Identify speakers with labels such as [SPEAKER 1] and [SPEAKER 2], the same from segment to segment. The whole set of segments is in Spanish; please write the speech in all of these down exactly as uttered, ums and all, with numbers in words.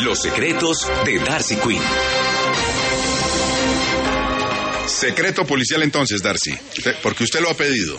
[SPEAKER 1] Los secretos de Darcy Quinn.
[SPEAKER 2] Secreto policial entonces, Darcy, porque usted lo ha pedido.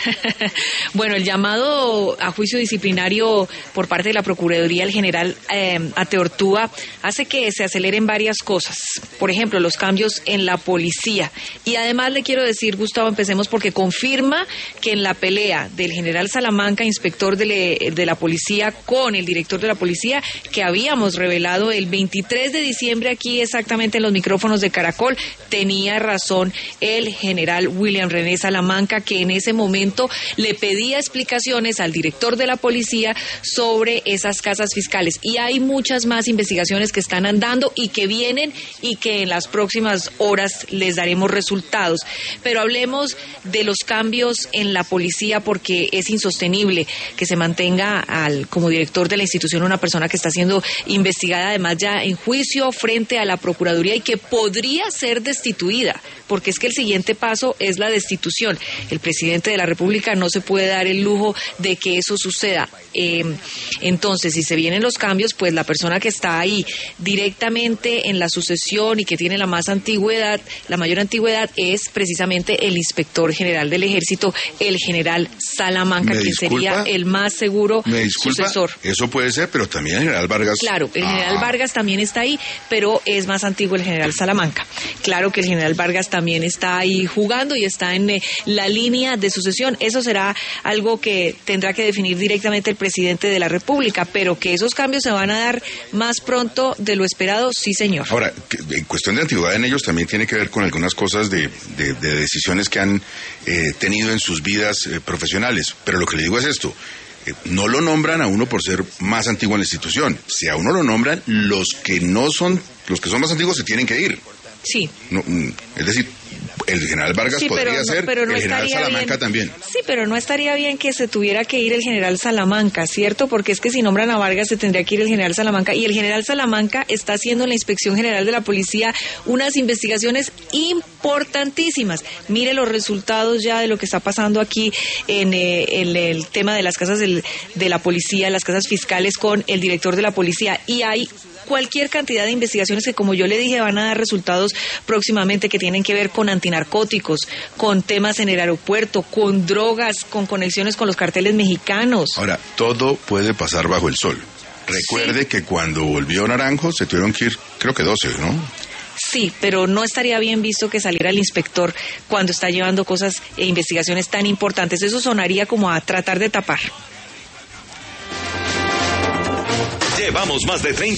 [SPEAKER 3] Bueno, el llamado a juicio disciplinario por parte de la Procuraduría del General eh, Ateortúa hace que se aceleren varias cosas. Por ejemplo, los cambios en la policía. Y además le quiero decir, Gustavo, empecemos porque confirma que en la pelea del general Salamanca, inspector de, le, de la policía, con el director de la policía, que habíamos revelado el veintitrés de diciembre aquí exactamente en los micrófonos de Caracol, tenía razón el general William René Salamanca, que en ese momento le pedía explicaciones al director de la policía sobre esas casas fiscales. Y hay muchas más investigaciones que están andando y que vienen y que en las próximas horas les daremos resultados. Pero hablemos de los cambios en la policía, porque es insostenible que se mantenga al como director de la institución una persona que está siendo investigada, además ya en juicio frente a la Procuraduría, y que podría ser destituida, porque es que el siguiente paso es la destitución. El presidente de la República no se puede dar el lujo de que eso suceda. Eh, entonces, si se vienen los cambios, pues la persona que está ahí directamente en la sucesión y que tiene la más antigüedad, la mayor antigüedad, es precisamente el inspector general del Ejército, el general Salamanca, quien
[SPEAKER 2] disculpa,
[SPEAKER 3] sería el más seguro
[SPEAKER 2] me disculpa,
[SPEAKER 3] sucesor.
[SPEAKER 2] Eso puede ser, pero también el general Vargas.
[SPEAKER 3] Claro, el general
[SPEAKER 2] ah.
[SPEAKER 3] Vargas también está ahí, pero es más antiguo el general Salamanca. Claro que el general Vargas también está ahí jugando y está en eh, la línea de sucesión. Eso será algo que tendrá que definir directamente el presidente de la República, pero que esos cambios se van a dar más pronto de lo esperado, sí, señor.
[SPEAKER 2] Ahora, en cuestión de antigüedad en ellos también tiene que ver con algunas cosas de, de, de decisiones que han eh, tenido en sus vidas eh, profesionales, pero lo que le digo es esto: eh, no lo nombran a uno por ser más antiguo en la institución. Si a uno lo nombran, los que no son, los que son más antiguos se tienen que ir.
[SPEAKER 3] Sí.
[SPEAKER 2] No, es decir, el general Vargas
[SPEAKER 3] sí,
[SPEAKER 2] podría
[SPEAKER 3] no,
[SPEAKER 2] ser,
[SPEAKER 3] pero no
[SPEAKER 2] el general Salamanca
[SPEAKER 3] bien,
[SPEAKER 2] también.
[SPEAKER 3] Sí, pero no estaría bien que se tuviera que ir el general Salamanca, ¿cierto? Porque es que si nombran a Vargas se tendría que ir el general Salamanca, y el general Salamanca está haciendo en la Inspección General de la Policía unas investigaciones importantísimas. Mire los resultados ya de lo que está pasando aquí en, eh, en el tema de las casas del, de la policía, las casas fiscales, con el director de la policía, y hay cualquier cantidad de investigaciones que, como yo le dije, van a dar resultados próximamente, que tienen que ver con antinarcóticos, con temas en el aeropuerto, con drogas, con conexiones con los carteles mexicanos.
[SPEAKER 2] Ahora, todo puede pasar bajo el sol. Recuerde sí. que cuando volvió Naranjo se tuvieron que ir, creo que doce, ¿no?
[SPEAKER 3] Sí, pero no estaría bien visto que saliera el inspector cuando está llevando cosas e investigaciones tan importantes. Eso sonaría como a tratar de tapar.
[SPEAKER 1] Llevamos más de treinta